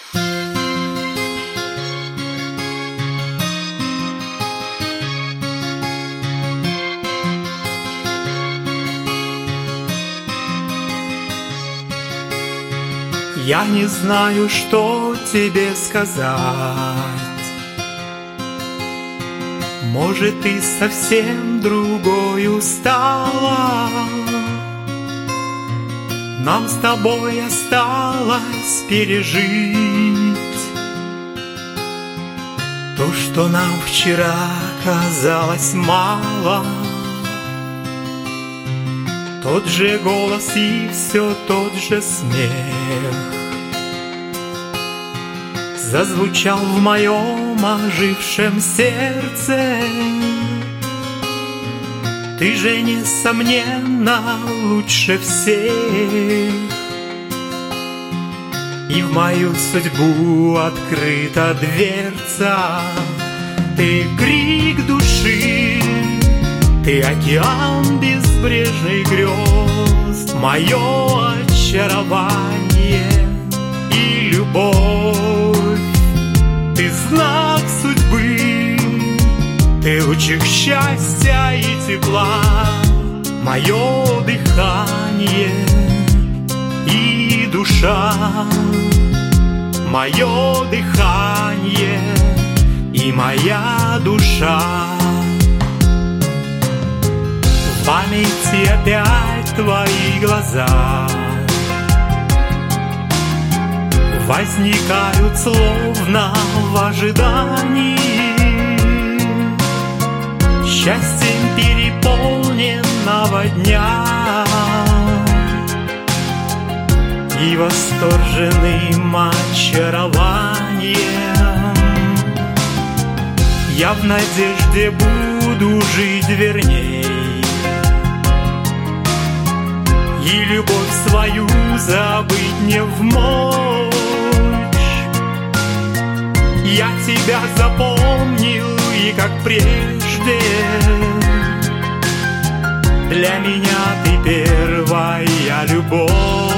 Я не знаю, что тебе сказать. Может, ты совсем другою стала. Нам с тобой осталось пережить то, что нам вчера казалось мало. Тот же голос и все тот же смех зазвучал в моем ожившем сердце. Ты же, несомненно, лучше всех, и в мою судьбу открыта дверца. Ты крик души, ты океан безбрежных грез, мое очарование и любовь. Ты знак судьбы, ты лучик счастья и тепла, мое дыхание и душа, мое дыхание и моя душа. В памяти опять твои глаза возникают словно в ожидании. Счастьем переполненного дня и восторженным очарованием. Я в надежде буду жить верней и любовь свою забыть не в мочь. Я тебя запомнил, и как прежде для меня ты первая любовь.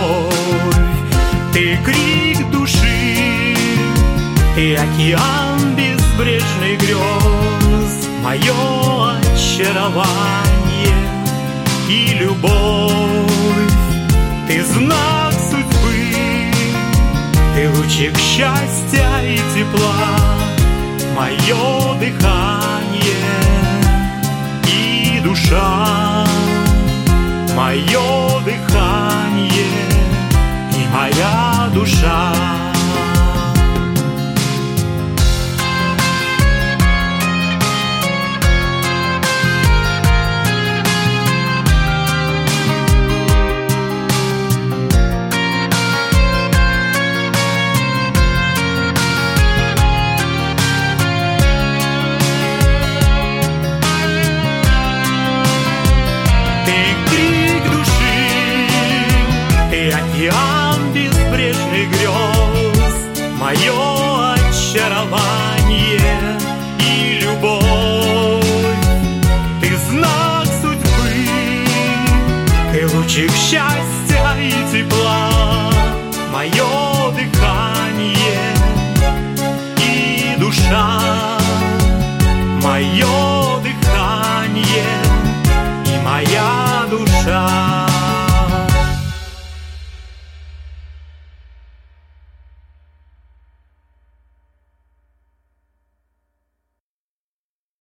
Ты крик души, ты океан безбрежных грез, мое очарование и любовь. Ты знак судьбы, ты лучик счастья и тепла, мое дыхание и душа, мое дыхание и моя душа. Океан безбрежных грез, мое очарование и любовь. Ты знак судьбы, ты лучик счастья